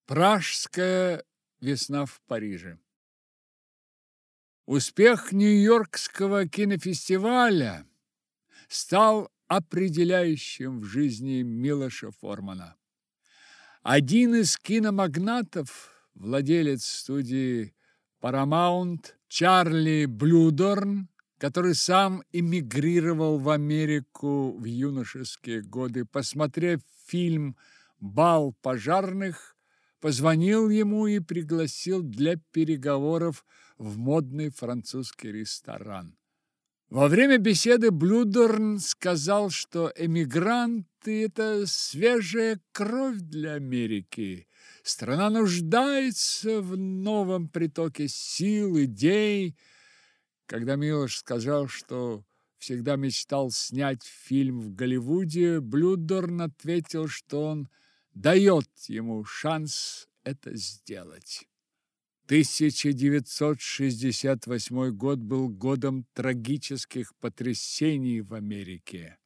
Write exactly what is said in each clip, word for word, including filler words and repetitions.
Пражская весна в Париже. Успех Нью-Йоркского кинофестиваля стал определяющим в жизни Милоша Формана. Один из киномагнатов, владелец студии Paramount, Чарли Блюдорн, который сам эмигрировал в Америку в юношеские годы, посмотрев фильм «Бал пожарных», позвонил ему и пригласил для переговоров в модный французский ресторан. Во время беседы Блюдорн сказал, что эмигранты – это свежая кровь для Америки. Страна нуждается в новом притоке сил, идей. Когда Милош сказал, что всегда мечтал снять фильм в Голливуде, Блюдорн ответил, что он дает ему шанс это сделать. тысяча девятьсот шестьдесят восьмой год был годом трагических потрясений в Америке.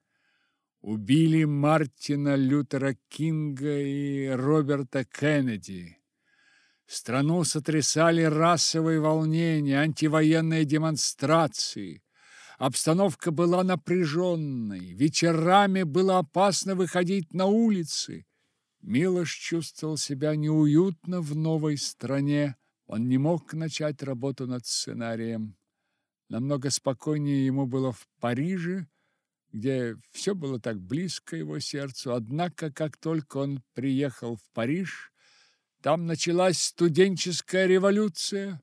Убили Мартина Лютера Кинга и Роберта Кеннеди. Страну сотрясали расовые волнения, антивоенные демонстрации. Обстановка была напряженной, вечерами было опасно выходить на улицы. Милош чувствовал себя неуютно в новой стране. Он не мог начать работу над сценарием. Намного спокойнее ему было в Париже, где все было так близко его сердцу. Однако, как только он приехал в Париж, там началась студенческая революция.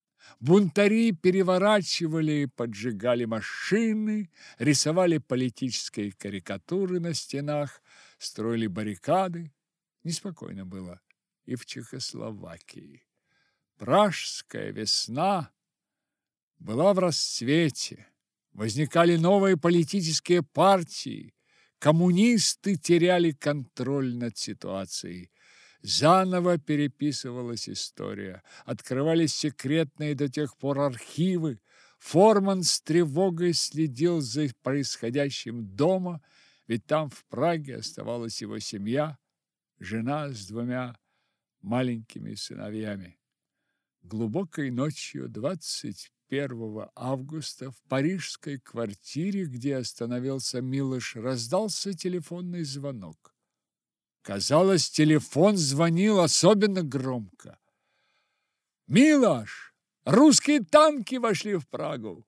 Бунтари переворачивали и поджигали машины, рисовали политические карикатуры на стенах, строили баррикады. Неспокойно было и в Чехословакии. Пражская весна была в расцвете. Возникали новые политические партии. Коммунисты теряли контроль над ситуацией. Заново переписывалась история. Открывались секретные до тех пор архивы. Форман с тревогой следил за происходящим дома, ведь там, в Праге, оставалась его семья, жена с двумя маленькими сыновьями. Глубокой ночью двадцать первого августа в парижской квартире, где остановился Милош, раздался телефонный звонок. Казалось, телефон звонил особенно громко. «Милош, русские танки вошли в Прагу!»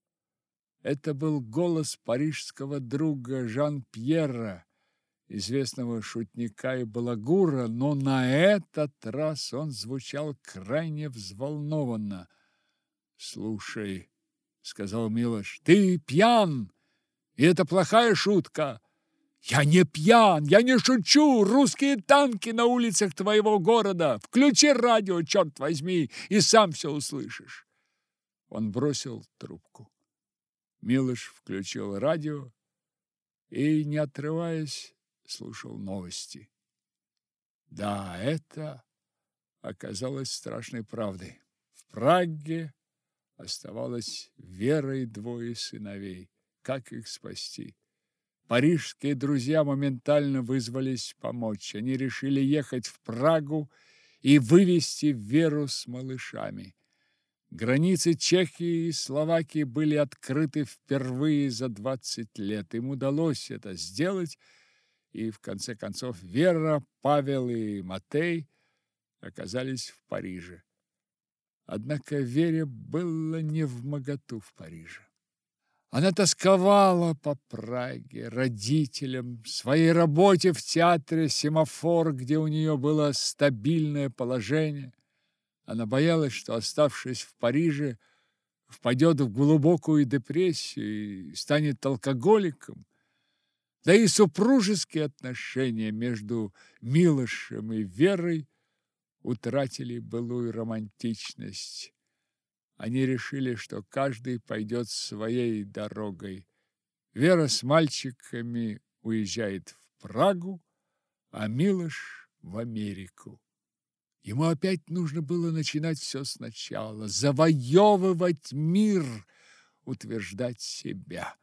Это был голос парижского друга Жан-Пьера, известного шутника и балагура, но на этот раз он звучал крайне взволнованно. «Слушай, — сказал Милош, — ты пьян, и это плохая шутка». «Я не пьян, я не шучу! Русские танки на улицах твоего города! Включи радио, черт возьми, и сам все услышишь!» Он бросил трубку. Милош включил радио и, не отрываясь, слушал новости. Да, это оказалось страшной правдой. В Праге оставалась Вера и двое сыновей. Как их спасти? Парижские друзья моментально вызвались помочь. Они решили ехать в Прагу и вывести Веру с малышами. Границы Чехии и Словакии были открыты впервые за двадцать лет. Им удалось это сделать, и в конце концов Вера, Павел и Матей оказались в Париже. Однако Вере было невмоготу в Париже. Она тосковала по Праге, родителям, своей работе в театре «Семафор», где у нее было стабильное положение. Она боялась, что, оставшись в Париже, впадет в глубокую депрессию и станет алкоголиком. Да и супружеские отношения между Милошем и Верой утратили былую романтичность. Они решили, что каждый пойдет своей дорогой. Вера с мальчиками уезжает в Прагу, а Милош в Америку. Ему опять нужно было начинать все сначала, завоевывать мир, утверждать себя.